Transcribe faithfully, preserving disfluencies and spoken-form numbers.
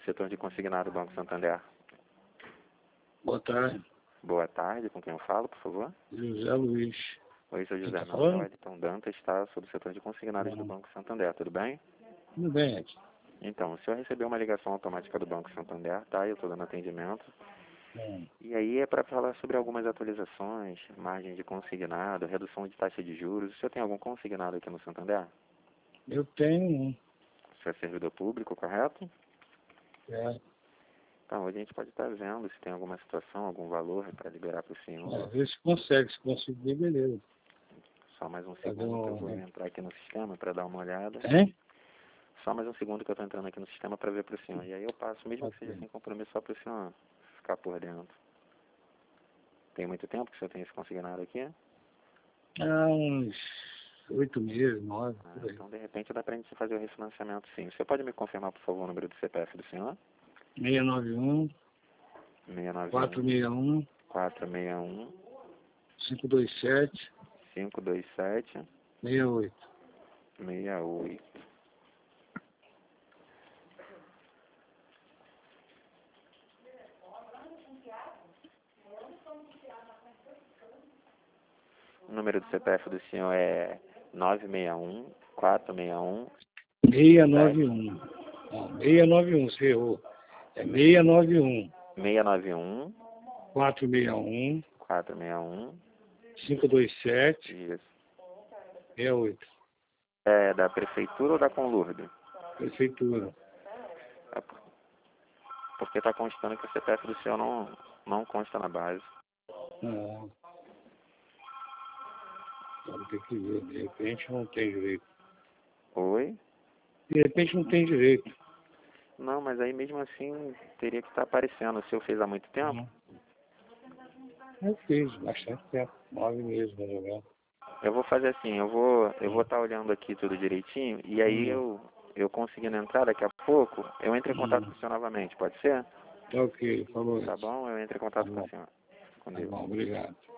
setor de consignado do Banco Santander. Boa tarde. Boa tarde, com quem eu falo, por favor? José Luiz. Oi, sou José Tá Não, falando? Wellington Dantas, está sob o setor de consignados Ah. do Banco Santander, tudo bem? Tudo bem, Ed. Então, o senhor recebeu uma ligação automática do Banco Santander, tá? Eu estou dando atendimento. Hum. E aí é para falar sobre algumas atualizações, margem de consignado, redução de taxa de juros. O senhor tem algum consignado aqui no Santander? Eu tenho um. O senhor é servidor público, correto? É. Então, hoje a gente pode estar vendo se tem alguma situação, algum valor para liberar para o senhor. Às vezes consegue, se conseguir, beleza. Só mais um Fazer segundo que eu um... vou entrar aqui no sistema para dar uma olhada. Hein? Só mais um segundo que eu estou entrando aqui no sistema para ver para o senhor. E aí eu passo, mesmo que seja sem compromisso, só para o senhor ficar por dentro. Tem muito tempo que o senhor tem esse consignado aqui? Há uns oito meses, nove. Ah, então, de repente, dá para a gente fazer o refinanciamento, sim. Você pode me confirmar, por favor, o número do C P F do senhor? seis nove um, quatro seis um, quatro seis um, cinco dois sete, cinco dois sete, seis oito. seis oito. O número do C P F do senhor é nove seis um, quatro seis um... seis nove um. Não, seis nove um, você errou. É seis nove um. seis nove um, quatro seis um, quatro seis um... cinco dois sete, Isso. seis oito. É da prefeitura ou da Conlurb? Prefeitura. É por- porque está constando que o C P F do senhor não, não consta na base. Não. Pode ter que ver. De repente não tem direito. Oi? De repente não tem direito. Não, mas aí mesmo assim teria que estar aparecendo. O senhor fez há muito tempo? Não. Eu fiz bastante tempo. Nove meses, mais ou menos. Eu vou fazer assim, eu vou eu vou estar olhando aqui tudo direitinho e aí Hum. eu, eu conseguindo entrar daqui a pouco, eu entro em contato Hum. com o senhor novamente, pode ser? Tá ok, falou Tá isso. bom? Eu entro em Tá contato com bom, o senhor. Com tá Deus. bom, obrigado.